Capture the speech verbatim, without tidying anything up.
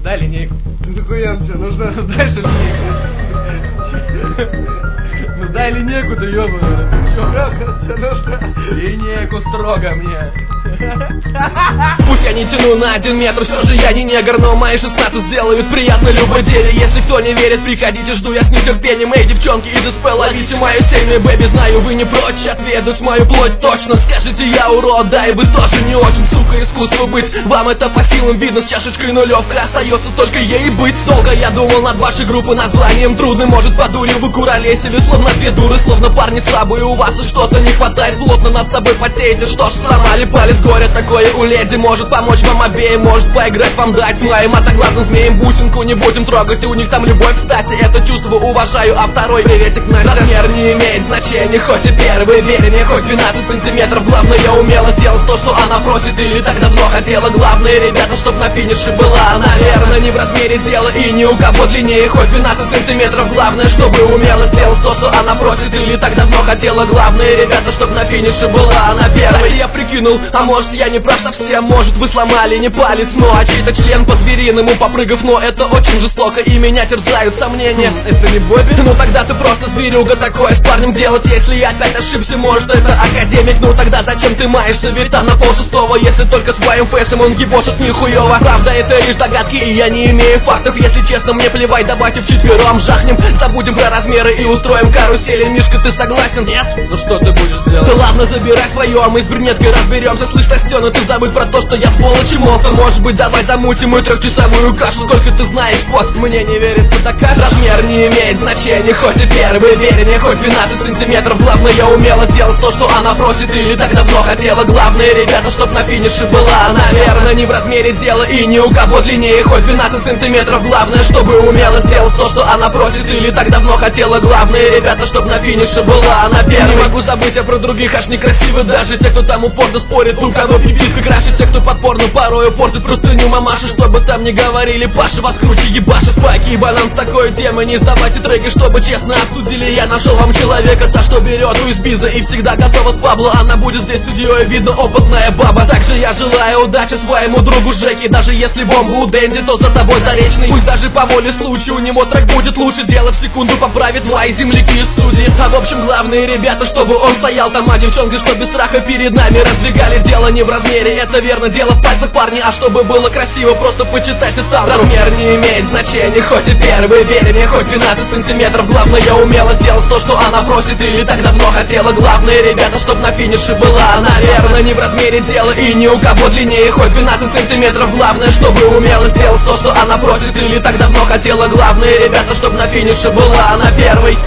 Дай линейку. Нахуя тебе нужна? Дай же линейку. Ну дай линейку, ты ёбаный. Ты чё? Тебе нужна? Линейку строго мне. Пусть я не тяну на один метр, все же я не негр, но мои шестнадцать сделают приятно любой деле. Если кто не верит, приходите, жду я с нетерпением. Эй, девчонки из СП, ловите мою семью, бэби, знаю, вы не прочь отведать мою плоть точно. Скажите, я урод, да и вы тоже не очень, сука, искусство быть. Вам это по силам видно, с чашечкой нулевка остается только ей быть. Долго я думал над вашей группой названием трудным, может подурил вы куролесили, словно две дуры, словно парни слабые, у вас и что-то не хватает, плотно над собой потеете, что ж, сломали палец, горе такое у леди, может помочь вам обеим, может поиграть вам дать, моим отоглазным змеем бусинку не будем трогать, и у них там любовь, кстати, это чувство уважаю, а второй приветик на размер не имеет значения, хоть и первый верение, хоть двенадцать сантиметров, главное я умела сделать то, что она просит, или так давно хотела, главное, ребята, чтоб на финише была, наверное, не в размере дела, и ни у кого длиннее, хоть двенадцать сантиметров, главное, чтобы умела сделать то, что она просит, или так давно хотела, главное, ребята, чтоб на финише была она первой. Я прикинул, а может я не прав совсем, может вы сломали не палец, ну а чей-то член по-звериному попрыгав, но это очень жестоко и меня терзают сомнения. Это не Бобби? Ну тогда ты просто зверюга, такое с парнем делать, если я опять ошибся, может это академик, ну тогда зачем ты маешься, ведь там на полшестого, если только своим фейсом он ебошит нихуево. Правда это лишь догадки, и я не имею фактов, если честно мне плевать, давайте вчетвером жахнем, забудем про размеры и устроим карусели. Мишка, ты согласен? Нет? Ну что ты будешь делать? Да ладно, забирай свое, а мы с брюнеткой разберемся. Слышь, Настена, ты забудь про то, что я сволочь и монстр. Может быть, давай замутим и трехчасовую кашу. Сколько ты знаешь, пост, мне не верится, докажешь. Размер не имеет значения, хоть и первый верение, хоть двенадцать сантиметров. Главное, я умела сделать то, что она просит, или так давно хотела. Главное, ребята, чтоб на финише была, наверное, не в размере дела, и ни у кого длиннее, хоть двенадцать сантиметров. Главное, чтобы умела сделать то, что она просит, или так давно хотела. Главное, ребята, чтоб на финише была она первой. Не могу забыть я про других, аж некрасивы даже те, кто там упорно спорит, у кого пиписка краше, те, кто подпорно порою портит простыню мамаши, чтобы там не говорили, Паша вас круче ебашит, спайки и банан с такой темой, не сдавайте треки, чтобы честно осудили. Я нашел вам человека, та, что берет у избиза и всегда готова с Пабло, она будет здесь судьей, видно опытная баба. Также я желаю удачи своему другу Жеке, даже если бомба у Дэнди, то за тобой заречный, пусть даже по воле случая у него трек будет лучше, дело в секунду поправит мои земляки из студии. А в общем главные ребята, чтобы он стоял там, а девчонки, что без страха перед нами раздвигали. Дело не в размере, это верно, дело в пальцах, парни, а чтобы было красиво, просто почитайте сам. Размер не имеет значения, хоть и первый верение, хоть двенадцать сантиметров. Главное, я умела сделать то, что она просит, или так давно хотела. Главное, ребята, чтоб на финише была она, наверное, не в размере дела, и ни у кого длиннее, хоть двенадцать сантиметров. Главное, чтобы умела сделать то, что она просит, или так давно хотела. Главное, ребята, чтоб на финише была она первой.